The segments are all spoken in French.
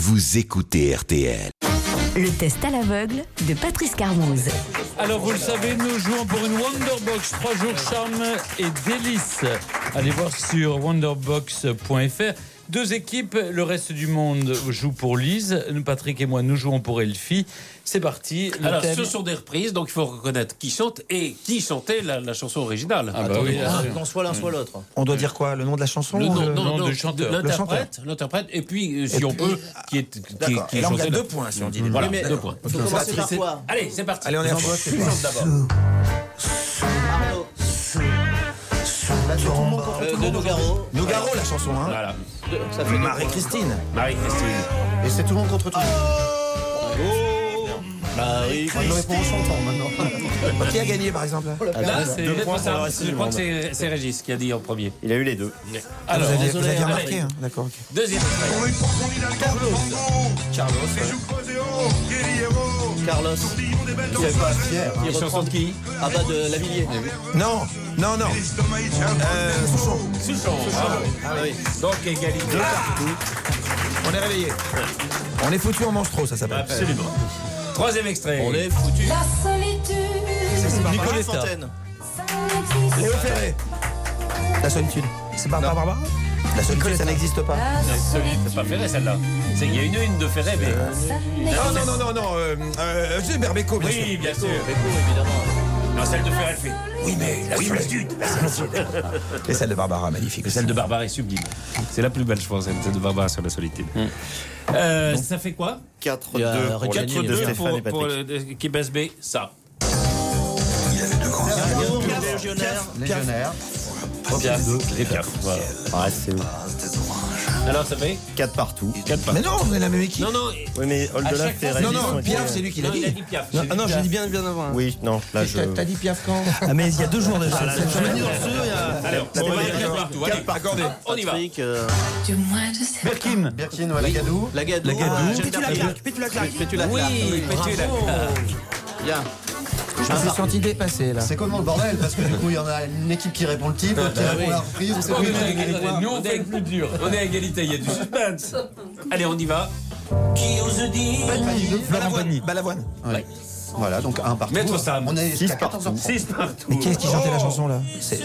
Vous écoutez RTL. Le test à l'aveugle de Patrice Carmouze. Alors vous le savez, nous jouons pour une Wonderbox 3 jours charme et délices. Allez voir sur wonderbox.fr. Deux équipes, le reste du monde joue pour Lise. Patrick et moi, nous jouons pour Elfie. C'est parti. Alors, ce sont des reprises, donc il faut reconnaître qui chante et qui chantait la chanson originale. Ah bah oui, qu'on soit l'un soit l'autre. On doit dire quoi? Le nom de la chanson? Le nom du chanteur. L'interprète, et puis, si on peut, qui est Et là, on gagne 2 points si on dit. Voilà, mais 2 points. Faut commencer par quoi? Allez, c'est parti. Allez, on est en vote. Qui chante d'abord? De Nougaro. Nougaro, la chanson, hein. Voilà. Ça fait Marie-Christine. Marie-Christine. Et c'est tout le monde contre tout le monde. Marie. On répond en chantant maintenant. Qui a gagné par exemple? Là, c'est 2 points pour le ça. reste Je du crois monde. que c'est Régis qui a dit en premier. Il a eu les deux. Alors, Vous aviez remarqué, hein. D'accord, ok. deuxième extrait. Carlos. Il chanson de qui? Ah bah de Lavilliers. Non. Souchon. Ah oui. Donc, égalité. On est réveillé. On est foutu, on mange trop, ça s'appelle. Absolument. Troisième extrait. On est foutu. La solitude, Nicolas Fontaine. Léo Ferré. La solitude. C'est pas Barbara? La solitude, ça n'existe pas. C'est pas Ferré, celle-là. Il y a une de Ferré, mais... Non. C'est Berbéco, bien sûr. Oui, bien sûr. Évidemment. Non, celle de Ferré, elle fait. Oui, mais la solitude. Et celle de Barbara, magnifique. Celle de Barbara est sublime. C'est la plus belle, je pense, celle de Barbara sur la solitude. Ça fait quoi? 4-2 Il y a pour Reggiani l'équipe de Stéphane et pour Patrick. l'équipe SB, ça. Légionnaire. Piaf. Voilà. Ah, c'est Alors, ça fait 4 partout. 4 pas. Mais non, on est la même équipe. Non, Oui, mais À Oldelaf chaque et fois, Régis Non, ont été- Piaf, c'est lui qui l'a il a dit. dit Piaf. Non, j'ai dit bien avant. Oui, non, là je. T'as dit Piaf quand? Ah, mais il y a 2 jours déjà. Alors, on va dire 4 partout. Allez, Accordé. on y va. Patrick. du moins je sais. Birkin. Birkin, Lagadou. Lagadou. Pétu la claque. Pétu la claque. Pétu la Oui, claque. Pétu la Bien. Je me suis senti dépassé là. C'est comment le bordel? Parce que du coup, il y en a une équipe qui répond le type, l'autre qui répond la reprise. On sait plus. Nous, on est plus dur. On est à égalité, il y a du suspense. Allez, on y va. Qui ose dire Balavoine. Voilà, donc un partout. Maître Sam. On est 6 à 14 partout. 6 partout. Mais qui est-ce qui chantait la chanson là? Stéphane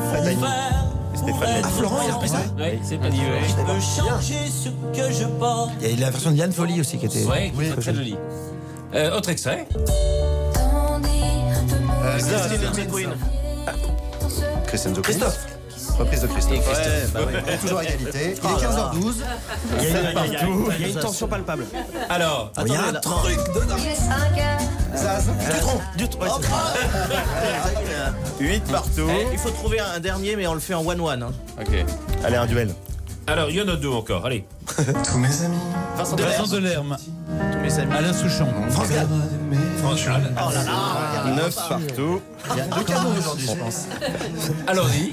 Ah, Florent, il a repris ça? Oui, c'est pas dit. Il y a la version de Yann Folly aussi qui était. Oui, très joli. Autre extrait. Christian Christophe. Reprise de Christophe. Ouais, bah oui. On est toujours à égalité. Il est 15h12. Il y a une tension palpable. Alors, Il y a un truc dedans. Il est 5 heures. Dutron. 8 partout. Il faut trouver un dernier, mais on le fait en 1-1. Hein. ok. Allez, un duel. Alors, il y en a 2 encore. Allez. Vincent Vincent Delerme. Tous mes amis. Alain Souchon. France Gall. Franchal. 9 partout. Il y a 2 cadeaux aujourd'hui, je pense. Allons-y.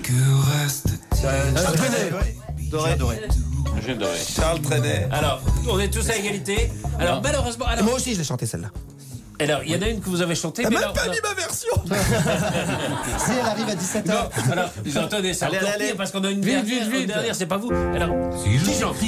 Doré. Charles Trenet. Alors, on est tous à égalité. Alors, malheureusement. Alors, Moi aussi, je l'ai chanté celle-là. alors, il y en a une que vous avez chantée. T'as mais même alors, pas non. mis ma version. Si elle arrive à 17h. Non, alors, vous entendez ça Allez, encore allez, pire parce qu'on a une Vite, dernière, vite, vite. une dernière, c'est pas vous. Alors, qui chante?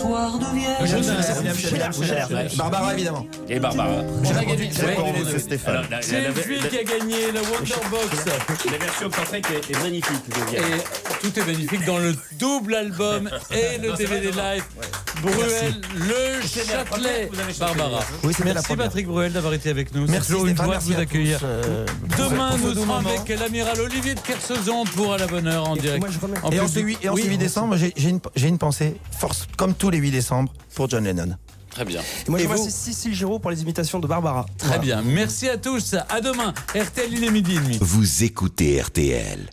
Barbara, évidemment. Et Barbara. On a gagné. Pour vous, c'est Stéphane. Alors, C'est Elfie qui a gagné la Wonderbox. la version de Patrick est magnifique. Et tout est magnifique dans le double album et le DVD live. Bruel, le Châtelet, Barbara. Oui, c'était la Merci première. Patrick Bruel d'avoir été avec nous. Merci C'est toujours une Stéphane, joie de merci vous à accueillir. tous, Demain, pour ce nous doux serons moment. avec l'amiral Olivier de Kersauzon pour À la bonne heure en direct. moi, je remets. En Et en public. ce 8 décembre, j'ai une pensée, force, comme tous les 8 décembre, pour John Lennon. Très bien. Et moi, je Et vous remercie Cécile Giraud pour les imitations de Barbara. Très bien. Merci à tous. À demain. RTL, il est 12h30. Vous écoutez RTL.